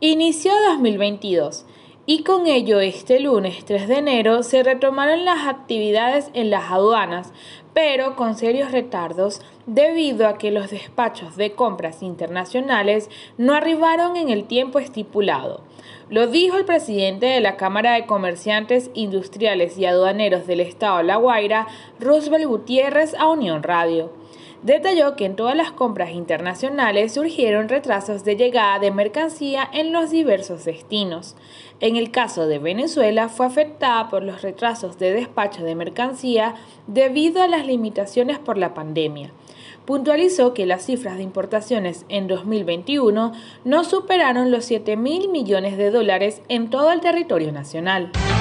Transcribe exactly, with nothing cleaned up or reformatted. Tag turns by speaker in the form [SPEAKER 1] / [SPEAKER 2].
[SPEAKER 1] Inició dos mil veintidós y con ello este lunes tres de enero se retomaron las actividades en las aduanas, pero con serios retardos debido a que los despachos de compras internacionales no arribaron en el tiempo estipulado. Lo dijo el presidente de la Cámara de Comerciantes Industriales y Aduaneros del Estado La Guaira, Roosevelt Gutiérrez, a Unión Radio. Detalló que en todas las compras internacionales surgieron retrasos de llegada de mercancía en los diversos destinos. En el caso de Venezuela, fue afectada por los retrasos de despacho de mercancía debido a las limitaciones por la pandemia. Puntualizó que las cifras de importaciones en dos mil veintiuno no superaron los siete mil millones de dólares en todo el territorio nacional.